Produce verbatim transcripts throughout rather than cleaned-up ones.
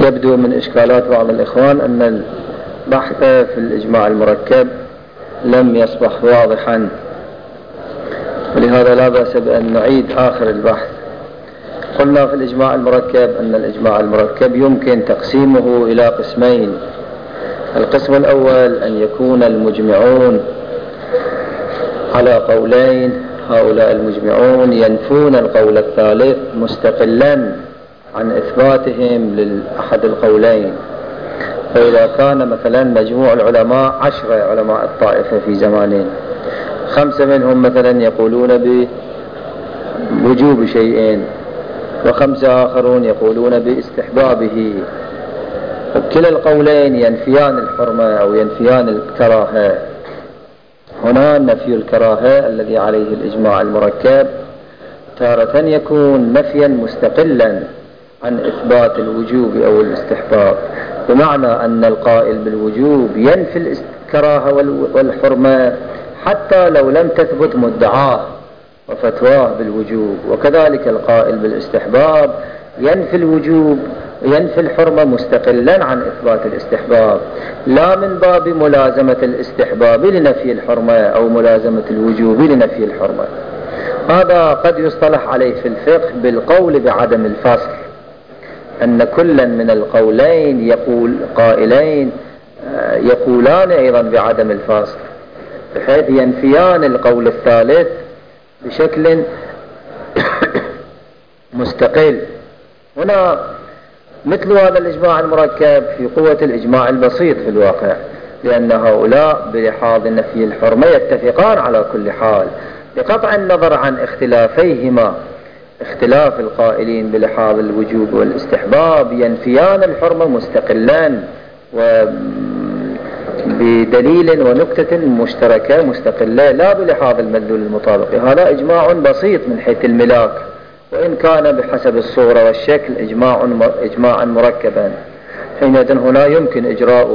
يبدو من إشكالات بعض الإخوان أن البحث في الإجماع المركب لم يصبح واضحا، ولهذا لا بأس بأن نعيد آخر البحث. قلنا في الإجماع المركب أن الإجماع المركب يمكن تقسيمه إلى قسمين. القسم الأول أن يكون المجمعون على قولين، هؤلاء المجمعون ينفون القول الثالث مستقلا عن إثباتهم لأحد القولين. فإذا كان مثلا مجموع العلماء عشرة علماء الطائفة في زمانين، خمسة منهم مثلا يقولون بوجوب شيئين، وخمسة آخرون يقولون باستحبابه، وكلا القولين ينفيان الحرمة أو ينفيان الكراهة. هنا نفي الكراهة الذي عليه الإجماع المركب تارة يكون نفيا مستقلا عن إثبات الوجوب أو الاستحباب، بمعنى أن القائل بالوجوب ينفي الكراهة والحرمة حتى لو لم تثبت مدعاه وفتواه بالوجوب، وكذلك القائل بالاستحباب ينفي الوجوب ينفي الحرمة مستقلا عن إثبات الاستحباب، لا من باب ملازمة الاستحباب لنفي الحرمة أو ملازمة الوجوب لنفي الحرمة. هذا قد يصطلح عليه في الفقه بالقول بعدم الفصل، أن كلا من القولين يقول قائلين يقولان أيضا بعدم الفصل، بحيث ينفيان القول الثالث بشكل مستقل. هنا مثل هذا الإجماع المركب في قوة الإجماع البسيط في الواقع، لأن هؤلاء بلحاظ نفي الحرمة يتفقان على كل حال، بقطع النظر عن اختلافيهما، اختلاف القائلين بلحاظ الوجوب والاستحباب ينفيان الحرمة مستقلان وبدليل ونكتة مشتركة مستقلة، لا بلحاظ المدلول المطابق. هذا إجماع بسيط من حيث الملاك، وإن كان بحسب الصورة والشكل إجماع إجماعا مركبا. حينئذ هنا يمكن إجراء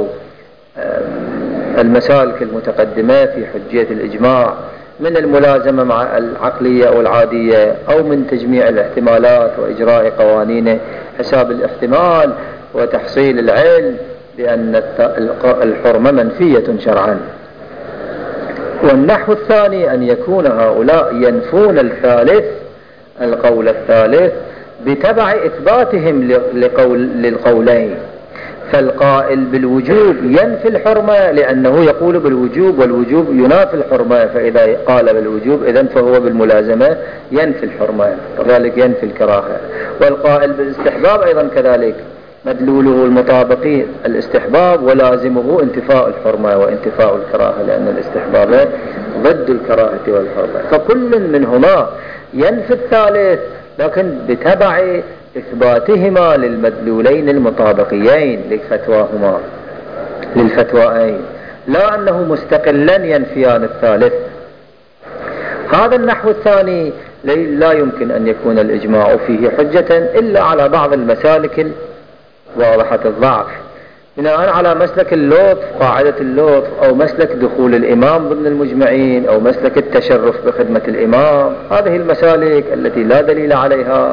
المسالك المتقدمة في حجية الإجماع من الملازمة مع العقلية أو العادية، أو من تجميع الاحتمالات وإجراء قوانين حساب الاحتمال وتحصيل العلم بأن الحرمة منفية شرعا. والنحو الثاني أن يكون هؤلاء ينفون الثالث القول الثالث بتبع إثباتهم لقول للقولين، فالقائل بالوجوب ينفي الحرمة لأنه يقول بالوجوب والوجوب ينافي الحرمة، فإذا قال بالوجوب إذن فهو بالملازمة ينفي الحرمة، وذلك ينفي الكراهة. والقائل بالاستحباب أيضا كذلك مدلوله المطابقي الاستحباب ولازمه انتفاء الحرمة وانتفاء الكراهة، لأن الاستحباب ضد الكراهة والحرمة. فكل منهما ينفي الثالث لكن بتبع إثباتهما للمدلولين المطابقيين لفتواهما للفتوائين، لا أنه مستقلا ينفيان الثالث. هذا النحو الثاني لا يمكن أن يكون الإجماع فيه حجة إلا على بعض المسالك واضحة الضعف، بناء على مسلك اللطف، قاعدة اللطف، أو مسلك دخول الإمام ضمن المجمعين، أو مسلك التشرف بخدمة الإمام. هذه المسالك التي لا دليل عليها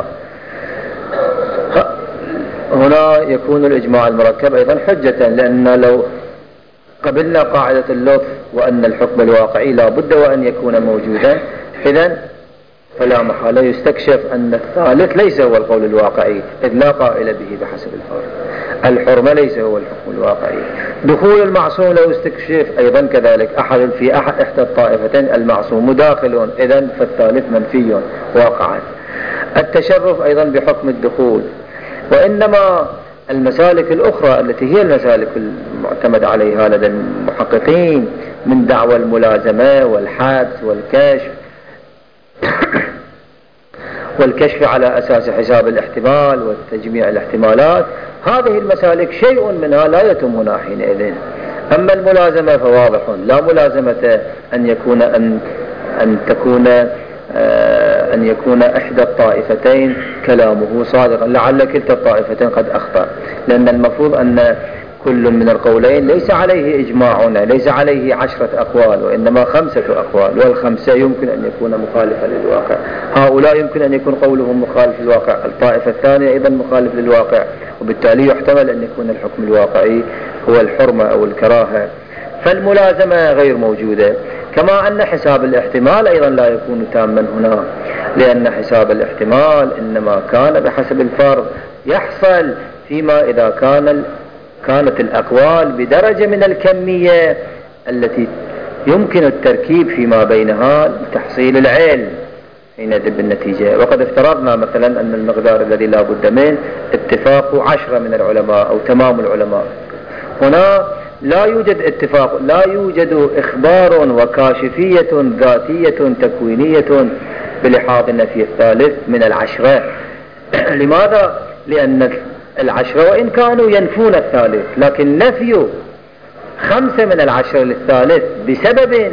هنا يكون الإجماع المركب أيضا حجة، لأن لو قبلنا قاعدة اللطف وأن الحكم الواقعي لا بد وأن يكون موجودا، إذن فلا محالة يستكشف أن الثالث ليس هو القول الواقعي، إذ لا قائل به بحسب الفرق. الحرمة ليس هو الحكم الواقعي. دخول المعصوم لو استكشف أيضا كذلك، أحد في أحد إحدى الطائفتين المعصوم مداخل، إذن فالثالث منفي واقعا. التشرف أيضا بحكم الدخول. وإنما المسالك الأخرى التي هي المسالك المعتمد عليها لدى المحققين من دعوى الملازمة والحبس والكشف والكشف على أساس حساب الاحتمال وتجميع الاحتمالات، هذه المسالك شيء منها لا يتمنا حينئذ. أما الملازمة فواضح، لا ملازمة أن يكون أن أن تكون أن يكون إحدى الطائفتين كلامه صادقا، لعل كلتا الطائفتين قد أخطأ، لأن المفروض أن كل من القولين ليس عليه إجماعنا، ليس عليه عشرة أقوال وإنما خمسة أقوال، والخمسة يمكن أن يكون مخالفا للواقع. هؤلاء يمكن أن يكون قولهم مخالف للواقع، الطائفة الثانية أيضا مخالف للواقع، وبالتالي يحتمل أن يكون الحكم الواقعي هو الحرمة أو الكراهة، فالملازمة غير موجودة. كما أن حساب الاحتمال أيضا لا يكون تاما هنا، لأن حساب الاحتمال إنما كان بحسب الفرض، يحصل فيما إذا كان كانت الأقوال بدرجة من الكمية التي يمكن التركيب فيما بينها لتحصيل العلم حينئذ بالنتيجة. وقد افترضنا مثلا أن المقدار الذي لا بد منه اتفاق عشرة من العلماء أو تمام العلماء. هنا لا يوجد اتفاق، لا يوجد إخبار وكاشفية ذاتية تكوينية بلحاظ النفي الثالث من العشرة. لماذا؟ لأن العشرة وإن كانوا ينفون الثالث، لكن نفي خمسة من العشرة للثالث بسبب،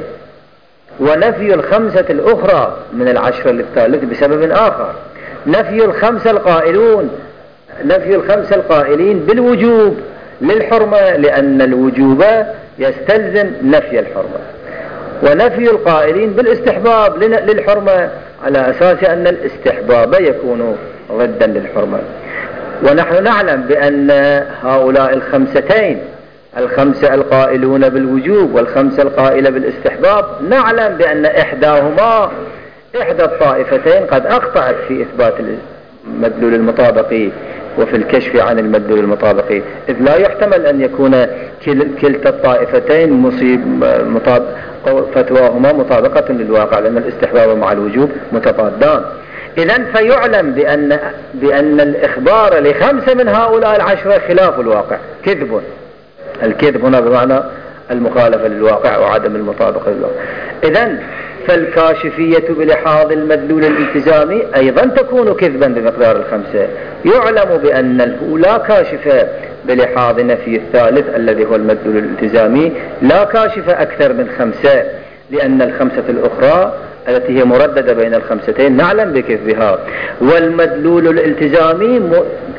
ونفي الخمسة الأخرى من العشرة للثالث بسبب آخر. نفي الخمسة القائلون نفي الخمسة القائلين بالوجوب للحرمة، لأن الوجوب يستلزم نفي الحرمة، ونفي القائلين بالاستحباب للحرمة على أساس أن الاستحباب يكون ضدا للحرمة. ونحن نعلم بأن هؤلاء الخمستين، الخمسة القائلون بالوجوب والخمسة القائلة بالاستحباب، نعلم بأن إحداهما إحدى الطائفتين قد أخطأت في إثبات المدلول المطابقي وفي الكشف عن المدلول المطابقي، إذ لا يحتمل أن يكون كلتا الطائفتين مصيب مطابق فتواهما مطابقة للواقع، لأن الاستحباب مع الوجوب متضادان. إذن فيعلم بأن, بأن الإخبار لخمسة من هؤلاء العشرة خلاف الواقع، كذب. الكذب هنا بمعنى المخالفة للواقع وعدم المطابقة للواقع. إذن فالكاشفية بلحاظ المدلول الالتزامي أيضا تكون كذبا بمقدار الخمسة. يعلم بأن الأولى كاشفة بلحاظ نفي الثالث الذي هو المدلول الالتزامي، لا كاشفة أكثر من خمسة، لأن الخمسة الأخرى التي هي مرددة بين الخمستين نعلم بكذبها. والمدلول الالتزامي م...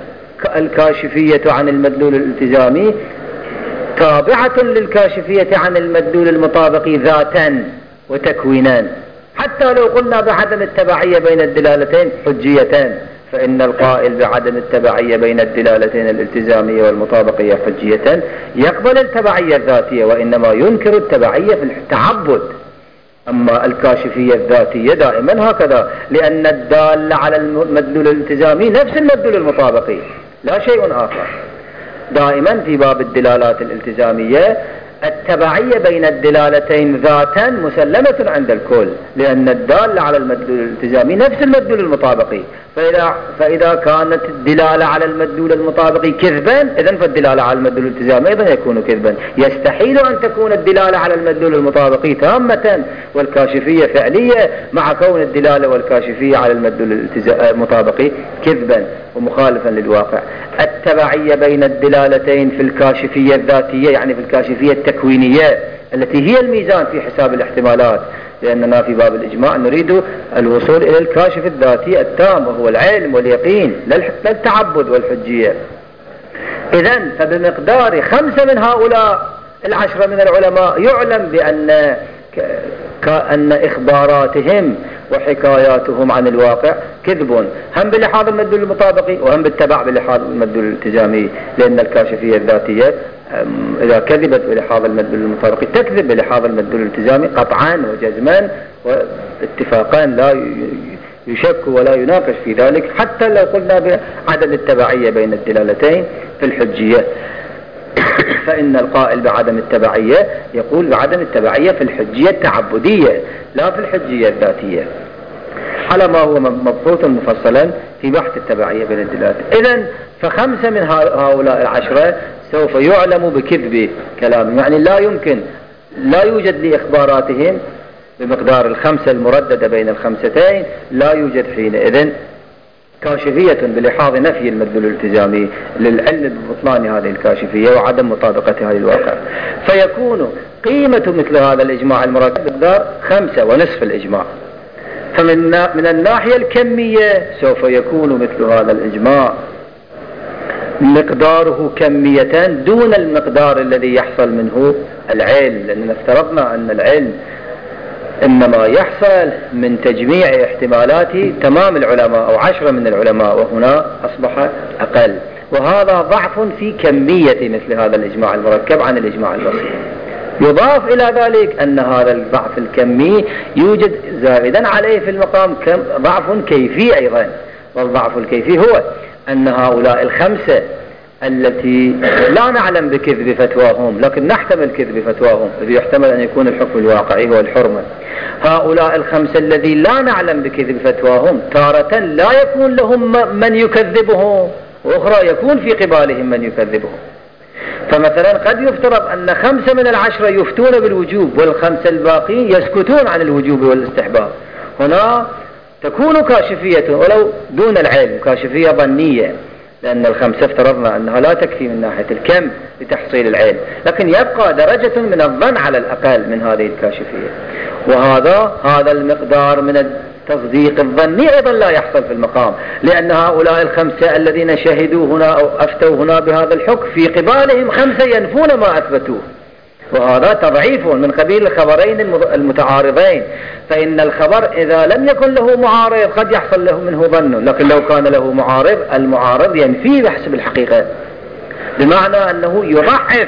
الكاشفية عن المدلول الالتزامي تابعة للكاشفية عن المدلول المطابقي ذاتا وتكوينا، حتى لو قلنا بعدم التبعية بين الدلالتين حجيتان، فإن القائل بعدم التبعية بين الدلالتين الالتزامية والمطابقية حجية يقبل التبعية الذاتية، وإنما ينكر التبعية في التعبد. أما الكاشفية الذاتية دائما هكذا، لأن الدال على المدلول الالتزامي نفس المدلول المطابقي لا شيء آخر. دائما في باب الدلالات الالتزامية التبعية بين الدلالتين ذاتا مسلمة عند الكل، لأن الدالة على المدلول الالتزامي نفس المدلول المطابقي. فإذا, فإذا كانت الدلالة على المدلول المطابقي كذبا، إذن فالدلالة على المدلول الالتزامي أيضا يكون كذبا. يستحيل أن تكون الدلالة على المدلول المطابقي تامة والكاشفية فعلية مع كون الدلالة والكاشفية على المدلول المطابقي كذبا ومخالفا للواقع. التبعية بين الدلالتين في الكاشفية الذاتية، يعني في الكاشفية التكوينية التي هي الميزان في حساب الاحتمالات، لأننا في باب الإجماع نريد الوصول إلى الكاشف الذاتي التام وهو العلم واليقين لا التعبد والحجية. إذن فبمقدار خمسة من هؤلاء العشرة من العلماء يعلم بأن كأن إخباراتهم وحكاياتهم عن الواقع كذب، هم بلحاظ المدلول المطابقي وهم بالتبع بلحاظ المدلول الالتزامي، لأن الكاشفية الذاتية إذا كذبت بلحاظ المدلول المطابقي تكذب بلحاظ المدلول الالتزامي قطعا وجزما واتفاقا لا يشك ولا يناقش في ذلك، حتى لو قلنا بعدم التبعية بين الدلالتين في الحجية. فإن القائل بعدم التبعية يقول بعدم التبعية في الحجية التعبدية لا في الحجية الذاتية، على ما هو مبسوط مفصلا في بحث التبعية بين الدلالات. إذن فخمسة من هؤلاء العشرة سوف يعلم بكذب كلامهم، يعني لا يمكن لا يوجد لإخباراتهم بمقدار الخمسة المرددة بين الخمستين، لا يوجد حينئذ كاشفية بلحاظ نفي المدلول الالتزامي للعلم ببطلان هذه الكاشفية وعدم مطابقتها للواقع. فيكون قيمة مثل هذا الإجماع المركب بمقدار خمسة ونصف الإجماع. فمن من الناحية الكمية سوف يكون مثل هذا الإجماع مقداره كمية دون المقدار الذي يحصل منه العلم، لأننا افترضنا أن العلم إنما يحصل من تجميع احتمالات تمام العلماء أو عشرة من العلماء، وهنا أصبح أقل، وهذا ضعف في كمية مثل هذا الإجماع المركب عن الإجماع البسيط. يضاف إلى ذلك أن هذا الضعف الكمي يوجد زائدا عليه في المقام ضعف كيفي أيضا، والضعف الكيفي هو أن هؤلاء الخمسة التي لا نعلم بكذب فتواهم لكن نحتمل كذب فتواهم، إذ يحتمل أن يكون الحكم الواقعي هو الحرمة، هؤلاء الخمسة الذي لا نعلم بكذب فتواهم تارة لا يكون لهم من يكذبهم، وأخرى يكون في قبالهم من يكذبهم. فمثلا قد يفترض أن خمسة من العشرة يفتون بالوجوب والخمسة الباقين يسكتون عن الوجوب والاستحباب، هنا تكون كاشفية ولو دون العلم، كاشفية ظنية، لأن الخمسة افترضنا أنها لا تكفي من ناحية الكم لتحصيل العلم، لكن يبقى درجة من الظن على الأقل من هذه الكاشفية، وهذا هذا المقدار من التصديق الظني أيضا لا يحصل في المقام، لأن هؤلاء الخمسة الذين شهدوا هنا أو أفتوا هنا بهذا الحكم في قبالهم خمسة ينفون ما أثبتوه، وهذا تضعيف من قبيل الخبرين المتعارضين، فإن الخبر إذا لم يكن له معارض قد يحصل له منه ظن، لكن لو كان له معارض المعارض ينفي بحسب الحقيقة، بمعنى أنه يضعف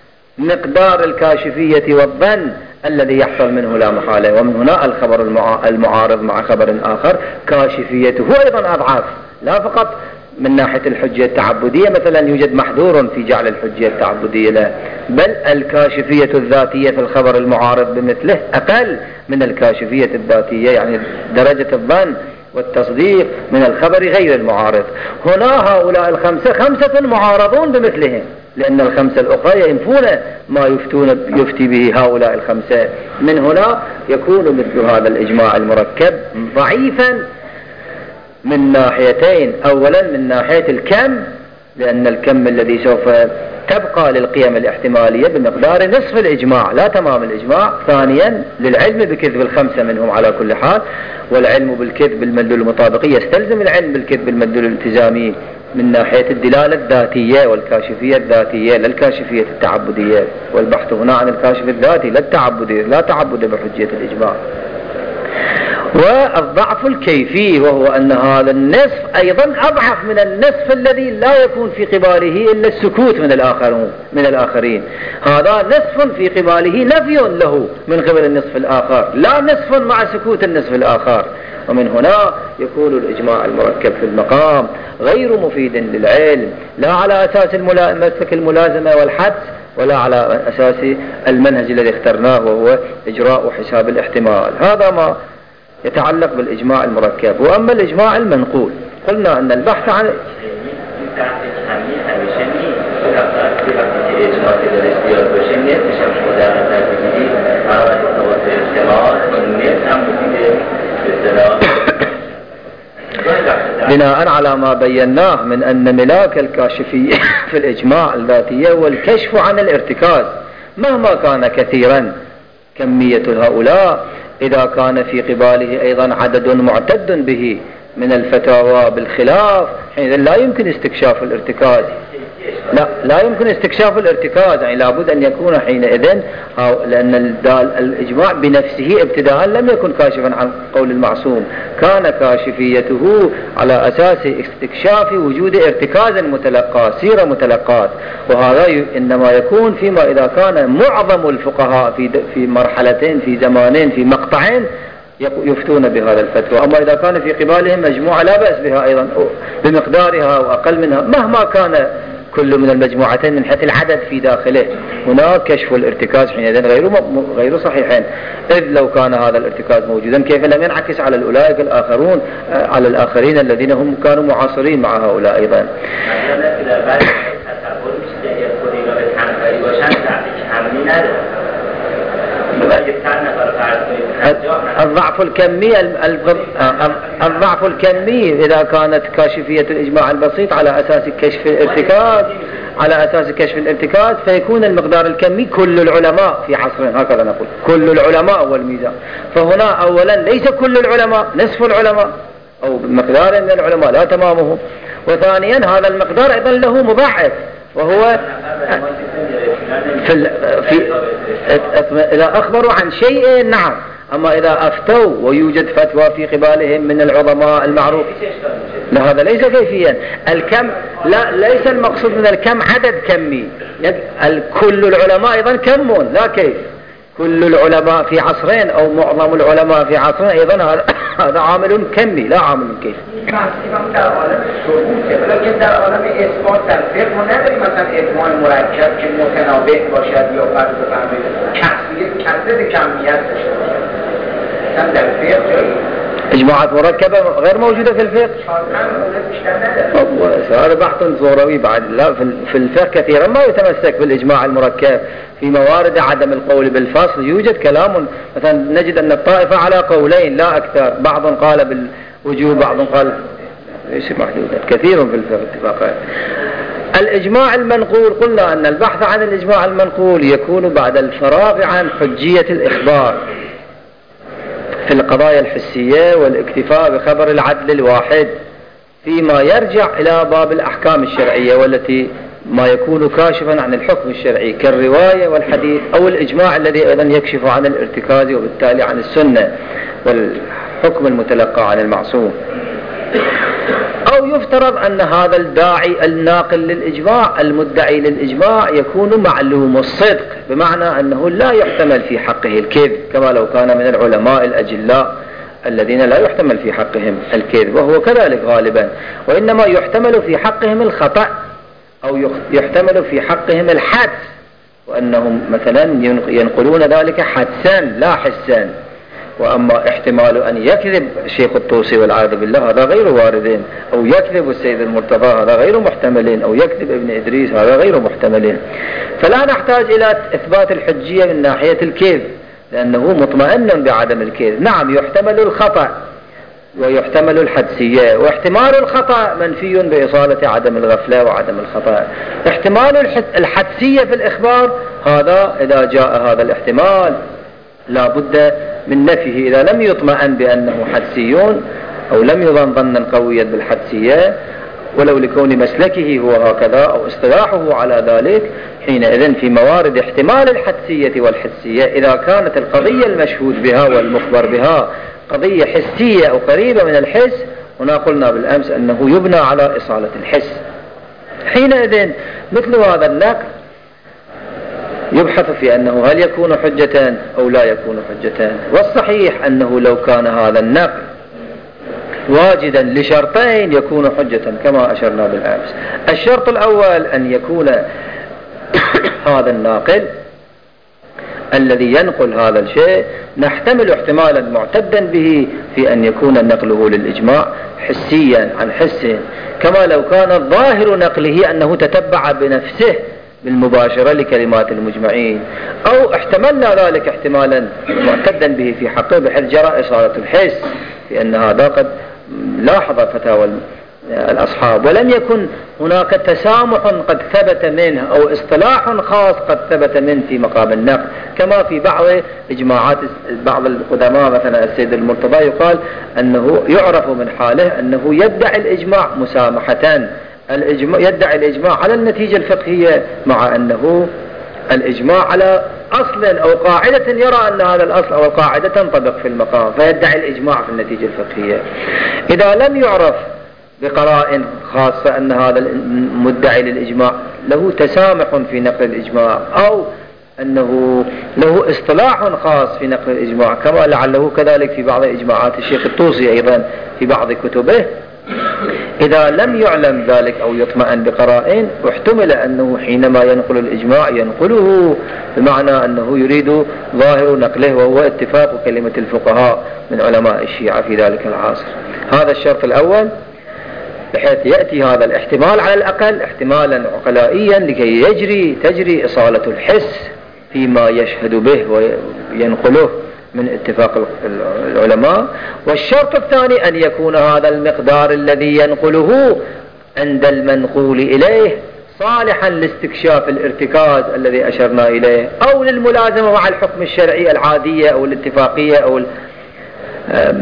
مقدار الكاشفية والظن الذي يحصل منه لا محالة. ومن هنا الخبر المعارض مع خبر آخر كاشفيته أيضا أضعاف، لا فقط من ناحية الحجية التعبدية مثلا يوجد محذور في جعل الحجية التعبدية له، بل الكاشفية الذاتية في الخبر المعارض بمثله أقل من الكاشفية الذاتية، يعني درجة الظن والتصديق من الخبر غير المعارض. هنا هؤلاء الخمسة خمسة معارضون بمثلهم، لأن الخمسة الأخرى ينفون ما يفتون يفتي به هؤلاء الخمسة. من هنا يكون مثل هذا الإجماع المركب ضعيفا من ناحيتين، أولا من ناحية الكم، لأن الكم الذي سوف تبقى للقيم الاحتمالية بمقدار نصف الإجماع لا تمام الإجماع. ثانيا للعلم بكذب الخمسة منهم على كل حال، والعلم بالكذب المدلول المطابقي يستلزم العلم بالكذب المدلول الالتزامي من ناحية الدلالة الذاتية والكاشفية الذاتية لا الكاشفية التعبدية، والبحث هنا عن الكاشف الذاتي لا التعبدي، لا تعبد بحجية الإجماع. والضعف الكيفي وهو أن هذا النصف أيضا أضعف من النصف الذي لا يكون في قباله إلا السكوت من الآخرين من الآخرين هذا نصف في قباله نفي له من قبل النصف الآخر، لا نصف مع سكوت النصف الآخر. ومن هنا يكون الإجماع المركب في المقام غير مفيد للعلم، لا على أساس مسلك الملازمة والحدس، ولا على أساس المنهج الذي اخترناه وهو إجراء حساب الاحتمال. هذا ما يتعلق بالإجماع المركب. وأما الإجماع المنقول قلنا أن البحث عن بناء على ما بيناه من أن ملاك الكاشفية في الإجماع الذاتية والكشف عن الارتكاز مهما كان كثيرا كمية هؤلاء، إذا كان في قباله أيضا عدد معتد به من الفتاوى بالخلاف، حينئذ لا يمكن استكشاف الارتكاز، لا لا يمكن استكشاف الارتكاز، يعني لابد أن يكون حينئذ، لأن الإجماع بنفسه ابتداء لم يكن كاشفا عن قول المعصوم، كان كاشفيته على أساس استكشاف وجود ارتكاز متلقى، سيرة متلقات، وهذا إنما يكون فيما إذا كان معظم الفقهاء في في مرحلتين في زمانين في مقطعين يفتون بهذا الفتوى. أما إذا كان في قبالهم مجموعة لا بأس بها أيضا بمقدارها وأقل منها مهما كان كل من المجموعتين من حيث العدد في داخله، هناك كشف الارتكاز حينئذ غير غير صحيحين، إذ لو كان هذا الارتكاز موجودا كيف لم ينعكس على أولئك الآخرون على الآخرين الذين هم كانوا معاصرين مع هؤلاء أيضا. الضعف الكمي الضعف الكمي إذا كانت كاشفية الإجماع البسيط على أساس كشف الارتكاز على أساس كشف الارتكاز فيكون المقدار الكمي كل العلماء في عصرنا، هكذا نقول كل العلماء هو الميزان. فهنا أولا ليس كل العلماء، نصف العلماء أو مقدار من العلماء لا تمامهم. وثانيا هذا المقدار أيضا له مضاعف، وهو في, في إذا أخبروا عن شيء نعم، أما إذا أفتوا ويوجد فتوى في قبالهم من العظماء المعروف لا، هذا ليس كيفيا. الكم لا، ليس المقصود من الكم عدد كمي، كل العلماء أيضا كمون لا كيف، كل العلماء في عصرين أو معظم العلماء في عصرين أيضا هذا عامل كمي لا عامل كيف. ولكن در عالم اثبات در فقه ما نداریم مثلا احتمال مرکب که متنابه باشد یا فرض بفرمایید کسری کسر کمیت داشته باشد. مثلا در فقه جایی اجماعات مركبة غير موجودة في الفقه. هذا بحث ثوروي بعد. لا في الفقه كثيرا ما يتمسك بالإجماع المركب. في موارد عدم القول بالفصل يوجد كلام، مثلا نجد أن الطائفة على قولين لا أكثر، بعض قال بالوجوب بعض قال ليس محدودا، كثير في الفقه اتفاقات. الإجماع المنقول قلنا أن البحث عن الإجماع المنقول يكون بعد الفراغ عن حجية الإخبار في القضايا الحسية والاكتفاء بخبر العدل الواحد فيما يرجع إلى باب الأحكام الشرعية، والتي ما يكون كاشفا عن الحكم الشرعي كالرواية والحديث أو الإجماع الذي أيضا يكشف عن الارتكاز وبالتالي عن السنة والحكم المتلقى عن المعصوم. أو يفترض أن هذا الداعي الناقل للإجماع المدعي للإجماع يكون معلوم الصدق، بمعنى أنه لا يحتمل في حقه الكذب، كما لو كان من العلماء الأجلاء الذين لا يحتمل في حقهم الكذب، وهو كذلك غالبا، وإنما يحتمل في حقهم الخطأ أو يحتمل في حقهم الحدس، وأنهم مثلا ينقلون ذلك حدسا لا حسا. وأما احتمال أن يكذب الشيخ الطوسي والعياذ بالله هذا غير وارد، أو يكذب السيد المرتضى هذا غير محتمل، أو يكذب ابن إدريس هذا غير محتمل. فلا نحتاج إلى إثبات الحجية من ناحية الكذب، لأنه مطمئن بعدم الكذب. نعم يحتمل الخطأ ويحتمل الحدسية، واحتمال الخطأ منفي بإصالة عدم الغفلة وعدم الخطأ. احتمال الحدسية في الإخبار هذا إذا جاء هذا الاحتمال لا بد من نفيه إذا لم يطمئن بأنه حدسيون أو لم يظن ظنا قويا بالحدسية، ولو لكون مسلكه هو هكذا أو اصطلاحه على ذلك. حينئذ في موارد احتمال الحدسية والحسية إذا كانت القضية المشهود بها والمخبر بها قضية حسية أو قريبة من الحس، هنا قلنا بالأمس أنه يبنى على إصالة الحس. حينئذ مثل هذا النقل يبحث في أنه هل يكون حجة أو لا يكون حجة. والصحيح أنه لو كان هذا النقل واجدا لشرطين يكون حجة كما أشرنا بالأمس. الشرط الأول أن يكون هذا الناقل الذي ينقل هذا الشيء نحتمل احتمالا معتدا به في أن يكون نقله للإجماع حسيا عن حس، كما لو كان الظاهر نقله أنه تتبع بنفسه بالمباشرة لكلمات المجمعين، أو احتملنا ذلك احتمالا معتدا به في حقه بحيث جرى إصالة الحس، لأن هذا قد لاحظ فتاوى الأصحاب ولم يكن هناك تسامح قد ثبت منه أو اصطلاح خاص قد ثبت منه في مقام النقل، كما في بعض إجماعات بعض القدماء مثلا السيد المرتضى يقال أنه يعرف من حاله أنه يدعي الإجماع مسامحة، الإجماع يدعي الإجماع على النتيجة الفقهية مع أنه الإجماع على أصل أو قاعدة يرى أن هذا الأصل أو القاعدة تنطبق في المقام، فيدعي الإجماع في النتيجة الفقهية. إذا لم يعرف بقرائن خاصة أن هذا المدعي للإجماع له تسامح في نقل الإجماع أو أنه له اصطلاح خاص في نقل الإجماع، كما لعله كذلك في بعض إجماعات الشيخ الطوسي أيضا في بعض كتبه، إذا لم يعلم ذلك أو يطمئن بقرائن احتمل أنه حينما ينقل الإجماع ينقله بمعنى أنه يريد ظاهر نقله، وهو اتفاق كلمة الفقهاء من علماء الشيعة في ذلك العصر. هذا الشرط الأول، بحيث يأتي هذا الاحتمال على الأقل احتمالا عقلائيا لكي يجري تجري إصالة الحس فيما يشهد به وينقله من اتفاق العلماء. والشرط الثاني أن يكون هذا المقدار الذي ينقله عند المنقول إليه صالحا لاستكشاف الارتكاز الذي أشرنا إليه، أو للملازمة مع الحكم الشرعي العادية أو الاتفاقية أو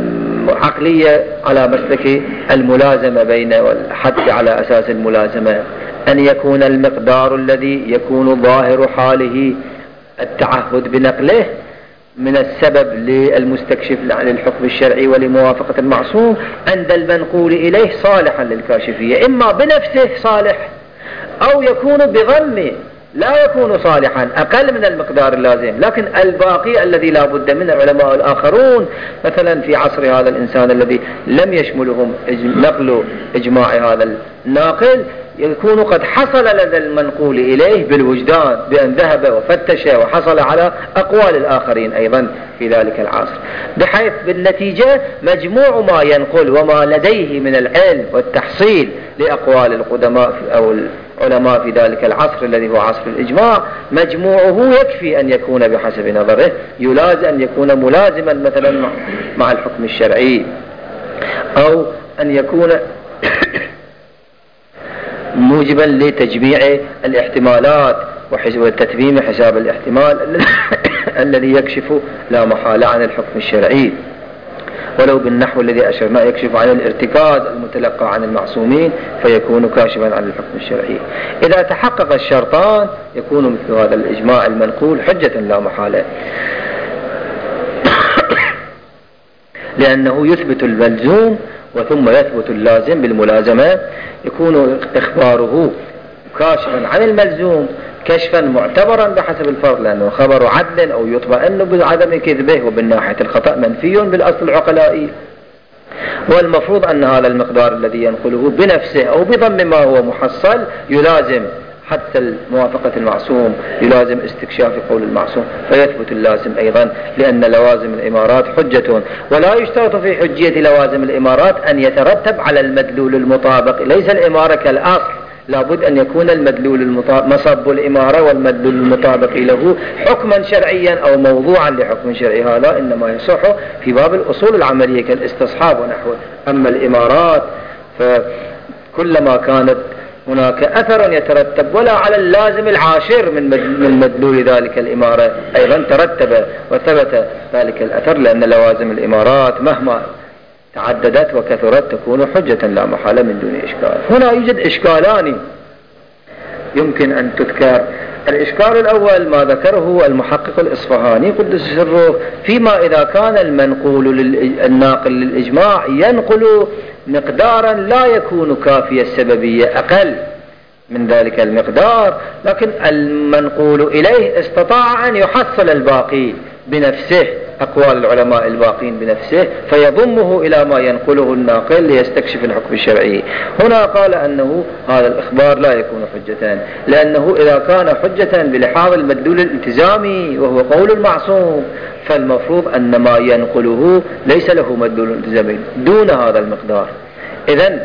عقلية على مسلك الملازمة بين والحد على أساس الملازمة، أن يكون المقدار الذي يكون ظاهر حاله التعهد بنقله من السبب للمستكشف عن الحكم الشرعي ولموافقة المعصوم عند المنقول إليه صالحا للكاشفية، إما بنفسه صالح أو يكون بظنه لا يكون صالحا أقل من المقدار اللازم، لكن الباقي الذي لا بد منه العلماء الآخرون مثلا في عصر هذا الإنسان الذي لم يشملهم نقل إجماع هذا الناقل يكون قد حصل لدى المنقول إليه بالوجدان بأن ذهب وفتش وحصل على أقوال الآخرين أيضا في ذلك العصر، بحيث بالنتيجة مجموع ما ينقل وما لديه من العلم والتحصيل لأقوال القدماء أو العلماء في ذلك العصر الذي هو عصر الإجماع مجموعه يكفي أن يكون بحسب نظره يلازم أن يكون ملازما مثلا مع الحكم الشرعي، أو أن يكون موجبا لتجميع الاحتمالات وتتميم حساب الاحتمال الذي يكشف لا محالة عن الحكم الشرعي، ولو بالنحو الذي أشرنا يكشف عن الارتكاز المتلقى عن المعصومين فيكون كاشفا عن الحكم الشرعي. إذا تحقق الشرطان يكون مثل هذا الإجماع المنقول حجة لا محالة، لأنه يثبت الملزوم وثم يثبت اللازم بالملازمة، يكون إخباره كاشفا عن الملزوم كشفا معتبرا بحسب الفرض، لأنه خبر عدل أو يطمئن بعدم كذبه، وبالناحية الخطأ منفي بالأصل العقلائي. والمفروض أن هذا المقدار الذي ينقله بنفسه أو بضم ما هو محصل يلازم حتى موافقة المعصوم، يلازم استكشاف قول المعصوم فيثبت اللازم أيضا، لأن لوازم الإمارات حجة، ولا يشترط في حجية لوازم الإمارات أن يترتب على المدلول المطابق، ليس الإمارة كالأصل، لابد أن يكون المدلول المطابق مصب الإمارة والمدلول المطابق له حكما شرعيا أو موضوعا لحكم شرعي، هذا إنما يصح في باب الأصول العملية كالاستصحاب ونحوه. أما الإمارات فكلما كانت هناك أثر يترتب ولا على اللازم العاشر من مدلول ذلك الإمارة أيضا ترتب وثبت ذلك الأثر، لأن لوازم الإمارات مهما تعددت وكثرت تكون حجة لا محالة من دون إشكال. هنا يوجد إشكالان يمكن أن تذكر. الإشكال الأول ما ذكره المحقق الإصفهاني قدس سره فيما إذا كان المنقول الناقل للإجماع ينقل مقدارا لا يكون كافية السببية أقل من ذلك المقدار، لكن المنقول إليه استطاع أن يحصل الباقي بنفسه، أقوال العلماء الباقين بنفسه، فيضمه إلى ما ينقله الناقل ليستكشف الحكم الشرعي. هنا قال أنه هذا الإخبار لا يكون حجة، لأنه إذا كان حجة بلحاظ المدلول الالتزامي وهو قول المعصوم فالمفروض أن ما ينقله ليس له مدلول التزامي دون هذا المقدار. إذن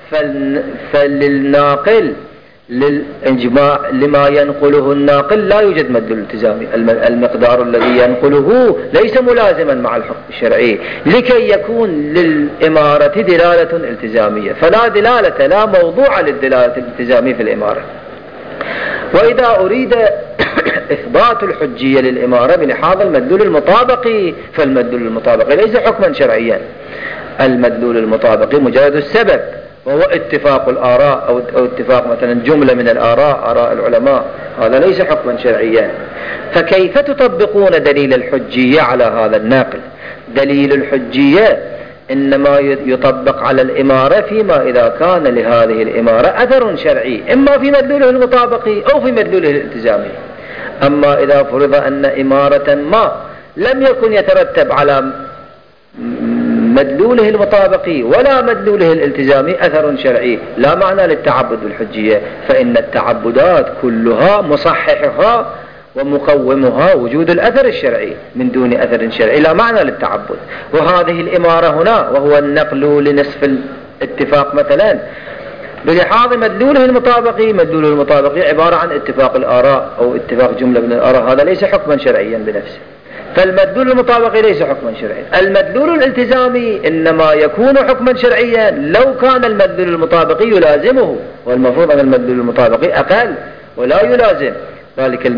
فللناقل للإجماع لما ينقله الناقل لا يوجد مدلول التزامي، المقدار الذي ينقله ليس ملازما مع الحكم الشرعي لكي يكون للإمارة دلالة التزامية، فلا دلالة لا موضوع للدلالة الالتزامية في الإمارة. وإذا أريد إثبات الحجية للإمارة بلحاظ المدلول المطابقي فالمدلول المطابقي ليس حكما شرعيا، المدلول المطابقي مجرد السبب وهو اتفاق الآراء أو اتفاق مثلا جملة من الآراء آراء العلماء، هذا ليس حكما شرعيا. فكيف تطبقون دليل الحجية على هذا الناقل؟ دليل الحجية إنما يطبق على الإمارة فيما إذا كان لهذه الإمارة أثر شرعي إما في مدلوله المطابقي أو في مدلوله الالتزامي. أما إذا فرض أن إمارة ما لم يكن يترتب على مدلوله المطابقي ولا مدلوله الالتزامي أثر شرعي لا معنى للتعبد بالحجية، فإن التعبدات كلها مصححها ومقومها وجود الأثر الشرعي، من دون أثر شرعي لا معنى للتعبد. وهذه الإمارة هنا وهو النقل لنصف الاتفاق مثلا بلحاظ مدلوله المطابقي، مدلوله المطابقي عبارة عن اتفاق الآراء أو اتفاق جملة من الآراء، هذا ليس حكما شرعيا بنفسه، فالمدلول المطابقي ليس حكما شرعيا. المدلول الالتزامي إنما يكون حكما شرعيا لو كان المدلول المطابقي يلازمه، والمفروض أن المدلول المطابقي أقل ولا يلازم ذلك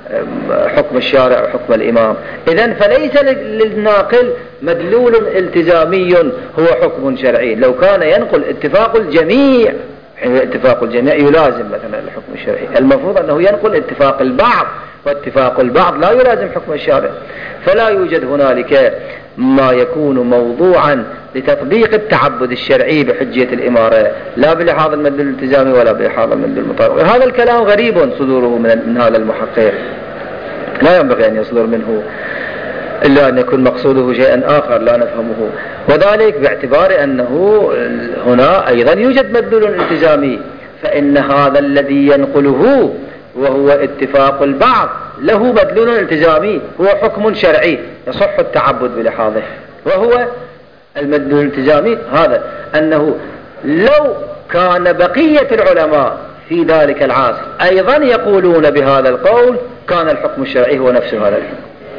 حكم الشارع وحكم الإمام. إذن فليس للناقل مدلول التزامي هو حكم شرعي. لو كان ينقل اتفاق الجميع، اتفاق الجميع يلازم مثلا الحكم الشرعي، المفروض أنه ينقل اتفاق البعض، واتفاق البعض لا يلازم حكم الشارع. فلا يوجد هنالك ما يكون موضوعا لتطبيق التعبد الشرعي بحجية الإمارة، لا بلحاظ المدلول الالتزامي ولا بلحاظ المدلول المطابق. هذا الكلام غريب صدوره من, من هذا المحقق، لا ينبغي أن يصدر منه إلا أن يكون مقصوده شيئا آخر لا نفهمه، وذلك باعتبار أنه هنا أيضا يوجد مدلول التزامي، فإن هذا الذي ينقله وهو اتفاق البعض له مدلول التزامي، هو حكم شرعي يصح التعبد بلحاظه. وهو المدلول الالتزامي هذا أنه لو كان بقية العلماء في ذلك العصر أيضا يقولون بهذا القول كان الحكم الشرعي هو نفس هذا الحكم.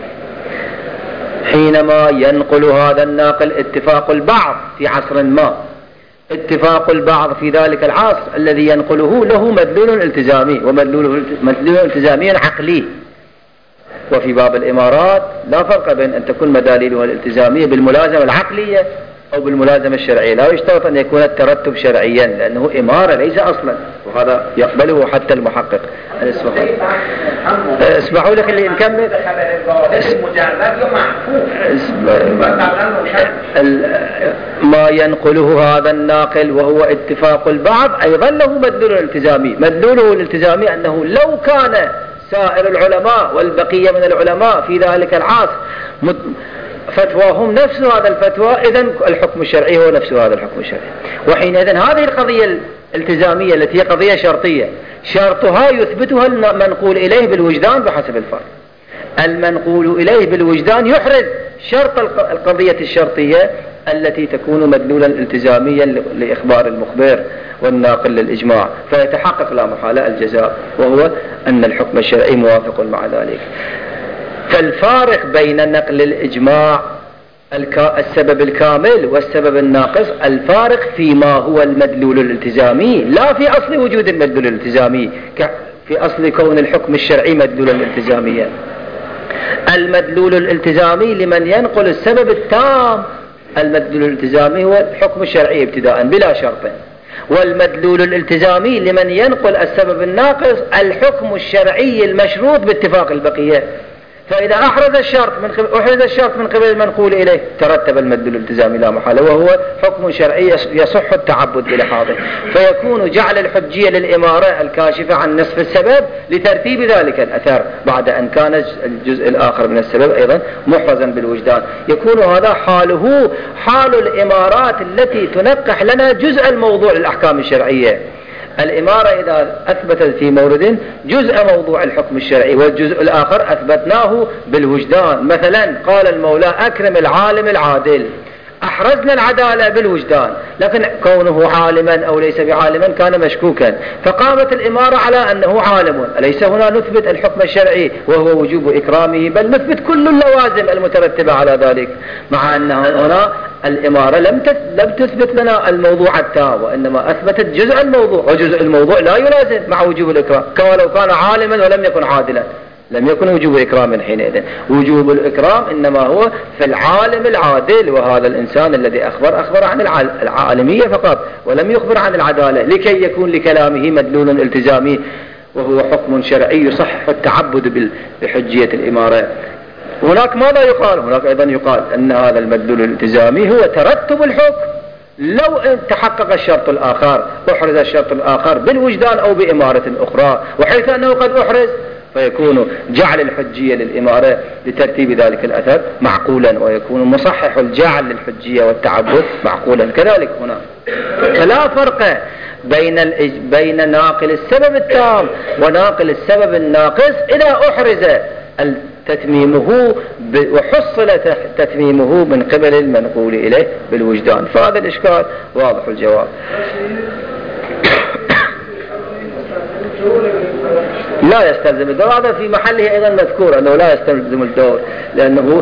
حينما ينقل هذا الناقل اتفاق البعض في عصر ما، اتفاق البعض في ذلك العصر الذي ينقله له مدلول التزامي، ومدلول مدلول التزامي عقلي. وفي باب الإمارات لا فرق بين أن تكون مداليلها الالتزامية بالملازمة العقلية أو بالملازمة الشرعية، لا يشترط أن يكون الترتب شرعيا لأنه إمارة ليس أصلا، وهذا يقبله حتى المحقق. اسمحوا لك اللي نكمل. ما ينقله هذا الناقل وهو اتفاق البعض أيضا له مدلول الالتزامي. مدلوله الالتزامي أنه لو كان سائر العلماء والبقية من العلماء في ذلك العصر فتواهم نفس هذا الفتوى، إذن الحكم الشرعي هو نفس هذا الحكم الشرعي. وحينئذ هذه القضية الالتزامية التي هي قضية شرطية شرطها يثبتها المنقول إليه بالوجدان بحسب الفرق. المنقول إليه بالوجدان يحرز شرط القضية الشرطية التي تكون مدلولا التزاميا لإخبار المخبر والناقل للإجماع، فيتحقق لا محالة الجزاء، وهو أن الحكم الشرعي موافق مع ذلك. فالفارق بين نقل الإجماع السبب الكامل والسبب الناقص الفارق فيما هو المدلول الالتزامي، لا في أصل وجود المدلول الالتزامي، في أصل كون الحكم الشرعي مدلولا التزاميا. المدلول الالتزامي لمن ينقل السبب التام، المدلول الالتزامي هو الحكم الشرعي ابتداء بلا شرط، والمدلول الالتزامي لمن ينقل السبب الناقص الحكم الشرعي المشروط باتفاق البقية. فإذا أحرز الشرط من قبل أحرز الشرط من قبل المنقول إليه ترتب المدلول الالتزامي لا محالة، وهو حكم شرعي يصح التعبد بلحاظه، فيكون جعل الحجية للإمارة الكاشفة عن نصف السبب لترتيب ذلك الأثر بعد أن كان الجزء الآخر من السبب أيضا محرزا بالوجدان. يكون هذا حاله حال الإمارات التي تنقح لنا جزء الموضوع للأحكام الشرعية. الإمارة إذا أثبتت في مورد جزء موضوع الحكم الشرعي والجزء الآخر أثبتناه بالوجدان، مثلا قال المولى أكرم العالم العادل، أحرزنا العدالة بالوجدان، لكن كونه عالما أو ليس بعالما كان مشكوكا، فقامت الإمارة على أنه عالم. أليس هنا نثبت الحكم الشرعي وهو وجوب إكرامه، بل نثبت كل اللوازم المترتبة على ذلك، مع أن هنا الإمارة لم لم تثبت لنا الموضوع التام، وإنما أثبتت جزء الموضوع، وجزء الموضوع لا يلازم مع وجوب الإكرام، كما لو كان عالما ولم يكن عادلا لم يكن وجوب إكرام حينئذ. وجوب الإكرام إنما هو في العالم العادل، وهذا الإنسان الذي أخبر أخبر عن العالمية فقط ولم يخبر عن العدالة، لكي يكون لكلامه مدلول التزامي وهو حكم شرعي يصح التعبد بحجية الإمارة. هناك ماذا يقال؟ هناك أيضا يقال أن هذا المدلول الالتزامي هو ترتب الحكم لو تحقق الشرط الآخر، أحرز الشرط الآخر بالوجدان أو بإمارة أخرى، وحيث أنه قد أحرز فيكون جعل الحجية للإمارة لترتيب ذلك الأثر معقولا، ويكون مصحح الجعل للحجية والتعبد معقولا كذلك هنا. فلا فرق بين بين ناقل السبب التام وناقل السبب الناقص إذا أحرز تتميمه وحصل تتميمه من قبل المنقول إليه بالوجدان. فهذا الإشكال واضح الجواب. لا يستلزم الدور، هذا في محله أيضا مذكور أنه لا يستلزم الدور، لأنه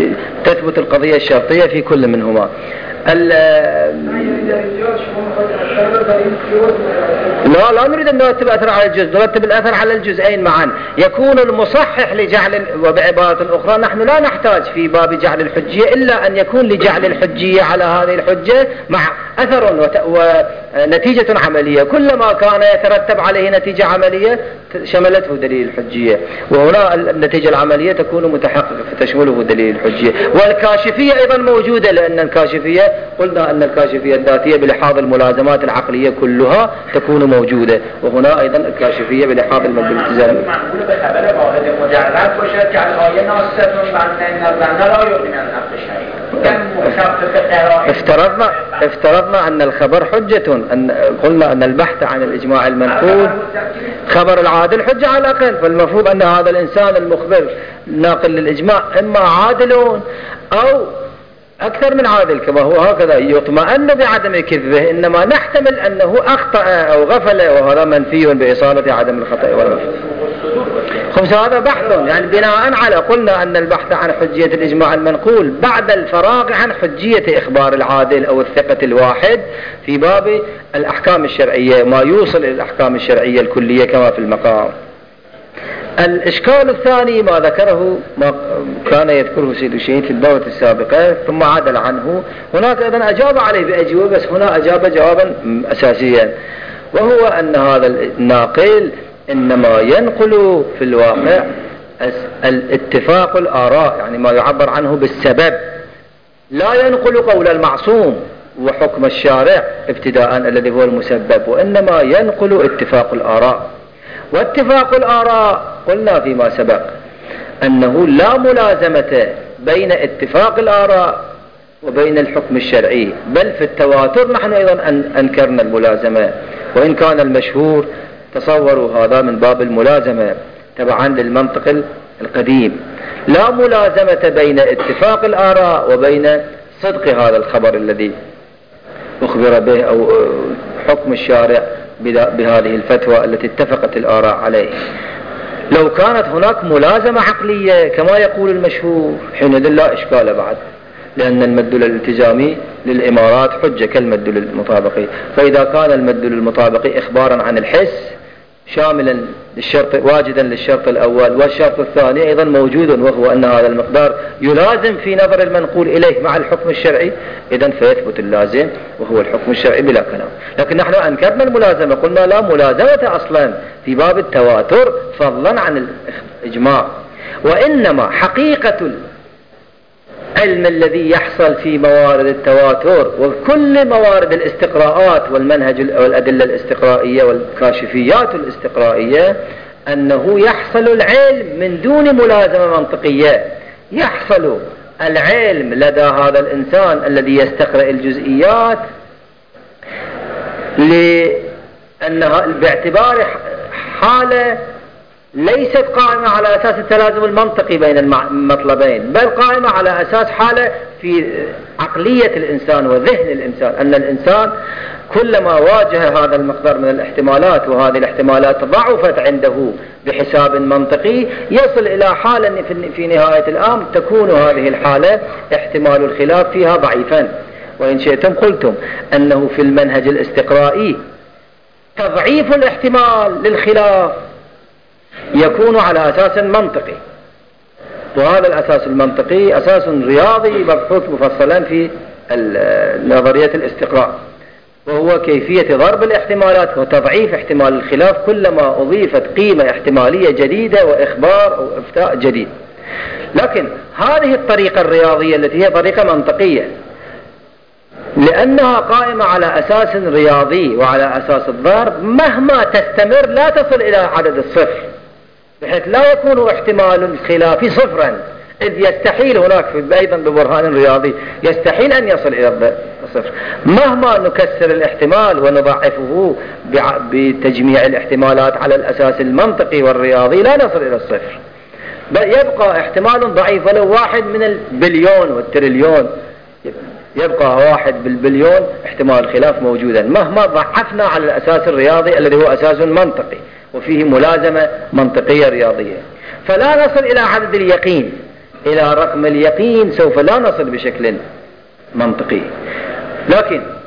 تثبت القضية الشرطية في كل منهما. لا لا نريد أن نرتب أثر على الجزء، نرتب الأثر على الجزئين معا. يكون المصحح لجعل، وبعبارة أخرى نحن لا نحتاج في باب جعل الحجية إلا أن يكون لجعل الحجية على هذه الحجة مع أثر ونتيجة عملية. كلما كان يترتب عليه نتيجة عملية شملته دليل الحجية، وهنا النتيجة العملية تكون متحققة فتشمله دليل الحجية. والكاشفية أيضا موجودة، لأن الكاشفية قلنا أن الكاشفية الذاتية بلحاظ الملازمات العقلية كلها تكون موجودة، وهنا أيضا الكاشفية بلحاظ المدلول الالتزامي. معقول به خبر واحد مجرد باشد که الآیه ناصر بنده لا يؤمن الحق شيء. افترضنا افترضنا أن الخبر حجة، أن قلنا أن البحث عن الإجماع المنقول خبر العادل حجة على الأقل، فالمفروض أن هذا الإنسان المخبر ناقل للإجماع إما عادل أو أكثر من عادل، كما هو هكذا يطمئن بعدم كذبه، إنما نحتمل أنه أخطأ أو غفل، وهذا منفي بإصالة عدم الخطأ والغفل. خمسة هذا بحث، يعني بناء على قلنا أن البحث عن حجية الإجماع المنقول بعد الفراغ عن حجية إخبار العادل أو الثقة الواحد في باب الأحكام الشرعية، ما يوصل إلى الأحكام الشرعية الكلية كما في المقام. الإشكال الثاني ما ذكره، ما كان يذكره سيد الشهيد في الدورة السابقة ثم عدل عنه، هناك أيضا أجاب عليه بأجوبة، بس هنا أجاب جوابا أساسيا، وهو أن هذا الناقل إنما ينقل في الواقع الاتفاق الآراء، يعني ما يعبر عنه بالسبب، لا ينقل قول المعصوم وحكم الشارع ابتداء الذي هو المسبب، وإنما ينقل اتفاق الآراء. واتفاق الآراء قلنا فيما سبق أنه لا ملازمة بين اتفاق الآراء وبين الحكم الشرعي، بل في التواتر نحن أيضا أنكرنا الملازمة، وإن كان المشهور تصوروا هذا من باب الملازمة تبعا للمنطق القديم. لا ملازمة بين اتفاق الآراء وبين صدق هذا الخبر الذي أخبر به أو حكم الشارع بهذه الفتوى التي اتفقت الآراء عليه. لو كانت هناك ملازمة عقلية كما يقول المشهور حينئذ لا إشكال بعد، لأن المدلول الالتزامي للإمارات حجة كالمدلول المطابقي. فإذا كان المدلول المطابقي إخبارا عن الحس شاملا للشرط واجدا للشرط الأول، والشرط الثاني أيضا موجود، وهو أن هذا المقدار يلازم في نظر المنقول إليه مع الحكم الشرعي، إذن فيثبت اللازم وهو الحكم الشرعي بلا كلام. لكن نحن أنكرنا الملازمة، قلنا لا ملازمة أصلا في باب التواتر فضلا عن الإجماع، وإنما حقيقة العلم الذي يحصل في موارد التواتر وكل موارد الاستقراءات والمنهج والأدلة الاستقرائية والكاشفيات الاستقرائية أنه يحصل العلم من دون ملازمة منطقية. يحصل العلم لدى هذا الإنسان الذي يستقرأ الجزئيات لأنها باعتبار حالة ليست قائمة على أساس التلازم المنطقي بين المطلبين، بل قائمة على أساس حالة في عقلية الإنسان وذهن الإنسان، أن الإنسان كلما واجه هذا المقدار من الاحتمالات وهذه الاحتمالات ضعفت عنده بحساب منطقي، يصل إلى حالة في نهاية الأمر تكون هذه الحالة احتمال الخلاف فيها ضعيفا. وإن شئتم قلتم أنه في المنهج الاستقرائي تضعيف الاحتمال للخلاف يكون على أساس منطقي، وهذا الأساس المنطقي أساس رياضي مبحوث مفصلا في نظرية الاستقراء، وهو كيفية ضرب الاحتمالات وتضعيف احتمال الخلاف كلما أضيفت قيمة احتمالية جديدة وإخبار أو إفتاء جديد. لكن هذه الطريقة الرياضية التي هي طريقة منطقية لأنها قائمة على أساس رياضي وعلى أساس الضرب، مهما تستمر لا تصل إلى عدد الصفر، بحيث لا يكون احتمال الخلاف صفرا، إذ يستحيل هناك أيضا ببرهان رياضي يستحيل أن يصل إلى الصفر. مهما نكسر الاحتمال ونضعفه بتجميع الاحتمالات على الأساس المنطقي والرياضي لا نصل إلى الصفر، بل يبقى احتمال ضعيف ولو واحد من البليون والتريليون، يبقى واحد بالبليون احتمال الخلاف موجودا مهما ضعفنا على الأساس الرياضي الذي هو أساس منطقي وفيه ملازمة منطقية رياضية. فلا نصل إلى عدد اليقين، إلى رقم اليقين سوف لا نصل بشكل منطقي. لكن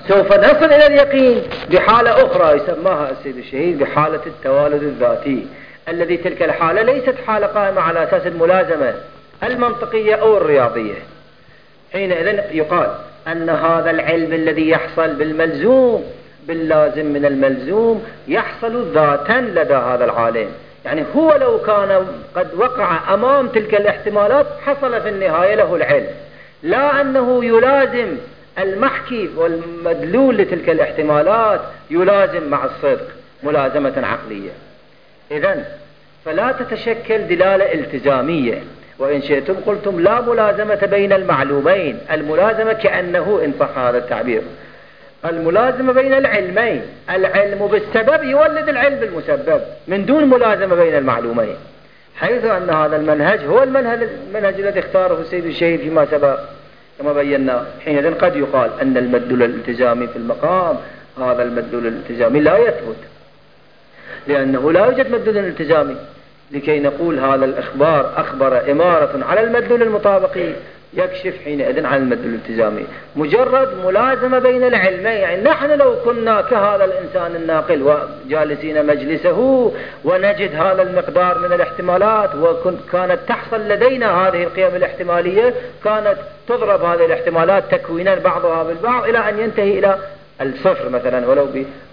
سوف نصل إلى اليقين بحالة أخرى يسماها السيد الشهيد بحالة التوالد الذاتي، الذي تلك الحالة ليست حالة قائمة على أساس الملازمة المنطقية أو الرياضية. حينئذ يقال أن هذا العلم الذي يحصل بالملزوم باللازم من الملزوم يحصل ذاتا لدى هذا العالم، يعني هو لو كان قد وقع أمام تلك الاحتمالات حصل في النهاية له العلم، لا أنه يلازم المحكي والمدلول لتلك الاحتمالات يلازم مع الصدق ملازمة عقلية. إذن فلا تتشكل دلالة التزامية، وإن شئتم قلتم لا ملازمة بين المعلومين، الملازمة كأنه إن صح هذا التعبير الملازمة بين العلمين، العلم بالسبب يولد العلم بالمسبب من دون ملازمة بين المعلومين، حيث أن هذا المنهج هو المنهج, المنهج الذي اختاره السيد الشهيد فيما سبق كما بينا. حينئذ قد يقال أن المدلول الالتزامي في المقام هذا المدلول الالتزامي لا يثبت، لأنه لا يوجد مدلول التزامي لكي نقول هذا الإخبار أخبر إمارة على المدلول المطابقي يكشف حينئذ عن المدلول الالتزامي. مجرد ملازمة بين العلمين، يعني نحن لو كنا كهذا الإنسان الناقل وجالسين مجلسه ونجد هذا المقدار من الاحتمالات وكانت تحصل لدينا هذه القيم الاحتمالية، كانت تضرب هذه الاحتمالات تكوينا بعضها بالبعض إلى أن ينتهي إلى الصفر مثلا، ولو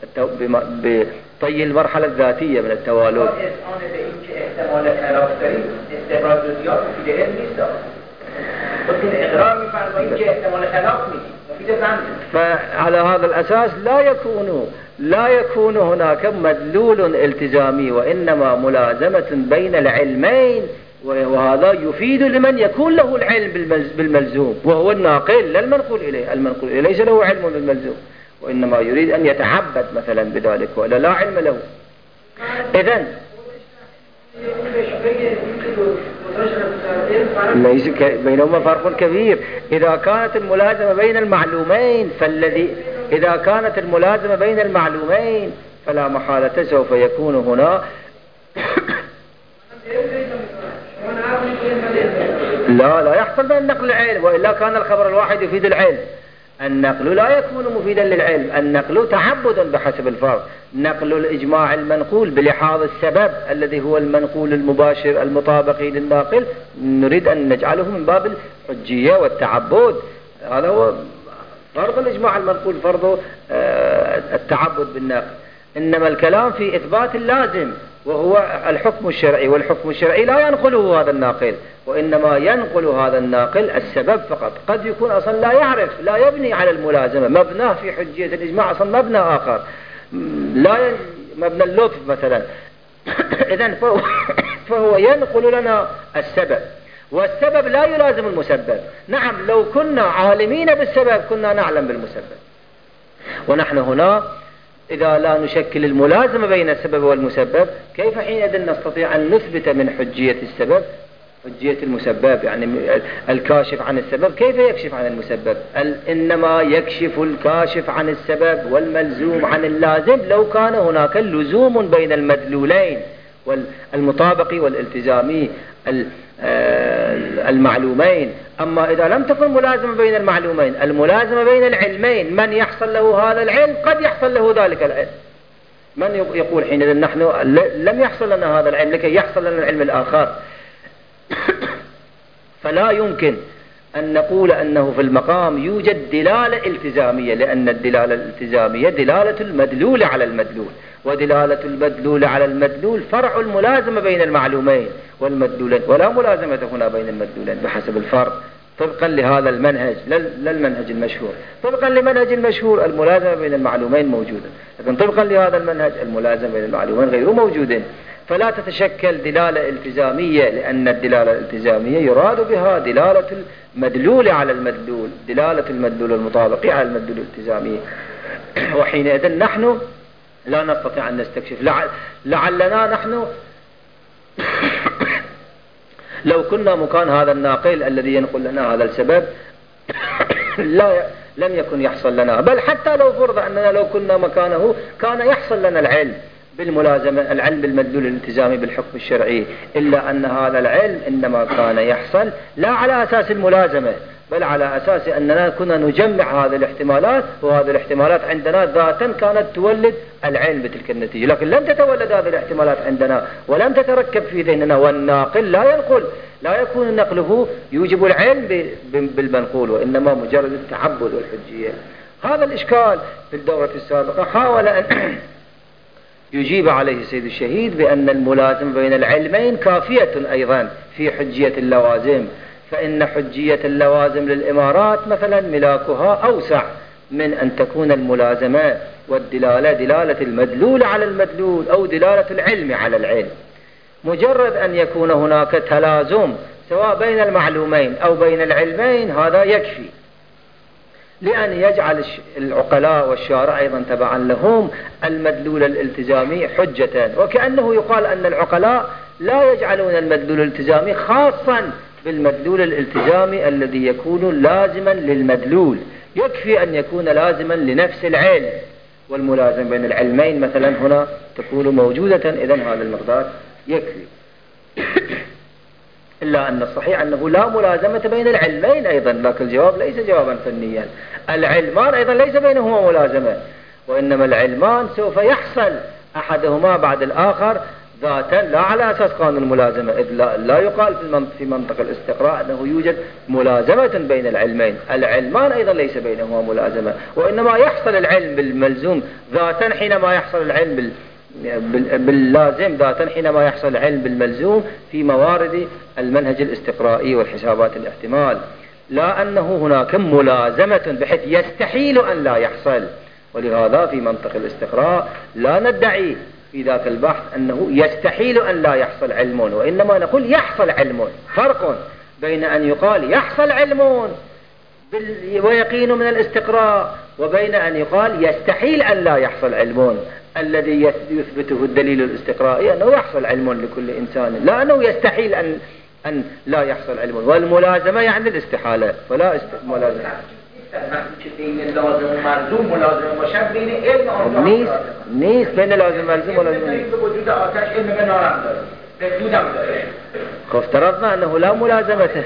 بطي المرحلة الذاتية من التوالد. فعلى هذا الأساس لا يكون لا يكون هناك مدلول التزامي، وإنما ملازمة بين العلمين، وهذا يفيد لمن يكون له العلم بالملزوم وهو الناقل لا المنقول إليه. المنقول إليه ليس له علم بالملزوم، وإنما يريد أن يتعبد مثلا بذلك ولا لا علم له. إذن ليس بينهما فرق كبير. إذا كانت الملازمة بين المعلومين فالذي إذا كانت الملازمة بين المعلومين فلا محالة سوف يكون هنا لا لا يحصل بين النقل العلم، وإلا كان الخبر الواحد يفيد العلم. النقل لا يكون مفيدا للعلم، النقل تعبد بحسب الفرض. نقل الإجماع المنقول بلحاظ السبب الذي هو المنقول المباشر المطابق للناقل نريد أن نجعله من باب الحجية والتعبد، هذا هو فرض الإجماع المنقول، فرض التعبد بالناقل. إنما الكلام في إثبات اللازم وهو الحكم الشرعي، والحكم الشرعي لا ينقله هذا الناقل، وإنما ينقل هذا الناقل السبب فقط. قد يكون أصلا لا يعرف لا يبني على الملازمة، مبناه في حجية الإجماع أصلا مبنى آخر، لا ي... مبنى اللطف مثلا. إذن فهو... فهو ينقل لنا السبب، والسبب لا يلازم المسبب. نعم لو كنا عالمين بالسبب كنا نعلم بالمسبب، ونحن هنا إذا لا نشكل الملازمة بين السبب والمسبب كيف حينئذ نستطيع أن نثبت من حجية السبب حجية المسبب؟ يعني الكاشف عن السبب كيف يكشف عن المسبب؟ إنما يكشف الكاشف عن السبب والملزوم عن اللازم لو كان هناك لزوم بين المدلولين والمطابقي والالتزامي المعلومين. أما إذا لم تكن ملازمة بين المعلومين، الملازمة بين العلمين، من يحصل له هذا العلم قد يحصل له ذلك العلم. من يقول حينئذ نحن لم يحصل لنا هذا العلم لكي يحصل لنا العلم الآخر؟ فلا يمكن أن نقول أنه في المقام يوجد دلالة التزامية، لأن الدلالة الالتزامية دلالة المدلول على المدلول، ودلالة المدلول على المدلول فرع الملازمة بين المعلومين والمدلولين، ولا ملازمة هنا بين المدلولين بحسب الفرق طبقا لهذا المنهج لا المنهج المشهور. طبقا لمنهج المشهور الملازمة بين المعلومين موجودة، لكن طبقا لهذا المنهج الملازمة بين المعلومين غير موجودين. فلا تتشكل دلالة التزامية، لأن الدلالة الالتزامية يراد بها دلالة المدلول على المدلول، دلالة المدلول المطابق على المدلول الالتزامي. وحينئذ نحن لا نستطيع أن نستكشف. لعلنا نحن لو كنا مكان هذا الناقل الذي ينقل لنا هذا السبب لا لم يكن يحصل لنا، بل حتى لو فرض أننا لو كنا مكانه كان يحصل لنا العلم بالملازمة، العلم بالمدلول الالتزامي بالحكم الشرعي، إلا أن هذا العلم إنما كان يحصل لا على أساس الملازمة، بل على أساس أننا كنا نجمع هذه الاحتمالات، وهذه الاحتمالات عندنا ذاتا كانت تولد العلم بتلك النتيجة، لكن لم تتولد هذه الاحتمالات عندنا ولم تتركب في ذهننا، والناقل لا ينقل، لا يكون نقله يوجب العلم بالمنقول، وإنما مجرد التعبد والحجية. هذا الإشكال في الدورة السابقة حاول أن يجيب عليه السيد الشهيد بأن الملازم بين العلمين كافية أيضا في حجية اللوازم، فإن حجية اللوازم للإمارات مثلا ملاكها أوسع من أن تكون الملازمة والدلالة دلالة المدلول على المدلول أو دلالة العلم على العلم. مجرد أن يكون هناك تلازم سواء بين المعلومين أو بين العلمين هذا يكفي لأن يجعل العقلاء والشارع أيضا تبعا لهم المدلول الالتزامي حجة، وكأنه يقال أن العقلاء لا يجعلون المدلول الالتزامي خاصا بالمدلول الالتزامي الذي يكون لازما للمدلول، يكفي أن يكون لازما لنفس العلم، والملازم بين العلمين مثلا هنا تكون موجودة، إذن هذا المقدار يكفي. إلا أن الصحيح أنه لا ملازمة بين العلمين أيضا، لكن الجواب ليس جوابا فنيا، العلمان أيضا ليس بينهما ملازمة، وإنما العلمان سوف يحصل أحدهما بعد الآخر ذاتا لا على أساس قانون الملازمة، إذ لا, لا يقال في منطق الاستقراء أنه يوجد ملازمة بين العلمين، العلمان أيضا ليس بينهما ملازمة، وإنما يحصل العلم بالملزوم ذاتا حينما يحصل العلم بال باللازم ذاتا حينما يحصل العلم بالملزوم في موارد المنهج الاستقرائي والحسابات الاحتمال، لا أنه هناك ملازمة بحيث يستحيل أن لا يحصل. ولهذا في منطق الاستقراء لا ندعي في ذاك البحث أنه يستحيل أن لا يحصل علم، وإنما نقول يحصل علم. فرق بين أن يقال يحصل علم ويقين من الاستقراء وبين أن يقال يستحيل أن لا يحصل علم. الذي يثبته الدليل الاستقرائي أنه يحصل علم لكل إنسان، لا أنه يستحيل أن أن لا يحصل علم، والملازمة يعني الاستحالة، فلا است... ملازمة نيس نيس بين لازم ملزوم ولازم افترضنا أنه لا ملازمته،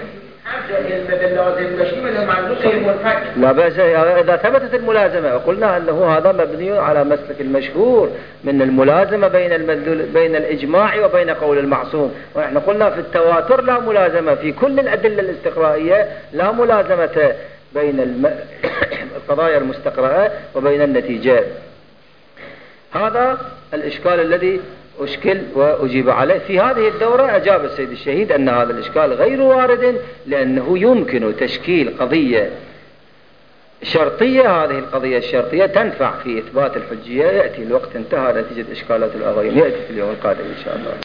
لا بأس إذا ثبتت الملازمة، وقلنا أنه هذا مبني على مسلك المشهور من الملازمة بين المدلول بين الإجماع وبين قول المعصوم، ونحن قلنا في التواتر لا ملازمة، في كل الأدلة الاستقرائية لا ملازمة بين الم... القضايا المستقرأة وبين النتيجات. هذا الإشكال الذي أشكل وأجيب عليه في هذه الدورة. أجاب السيد الشهيد أن هذا الإشكال غير وارد، لأنه يمكن تشكيل قضية شرطية، هذه القضية الشرطية تنفع في إثبات الحجية. يأتي الوقت انتهى نتيجة إشكالات الآخرين، يأتي في اليوم القادم إن شاء الله.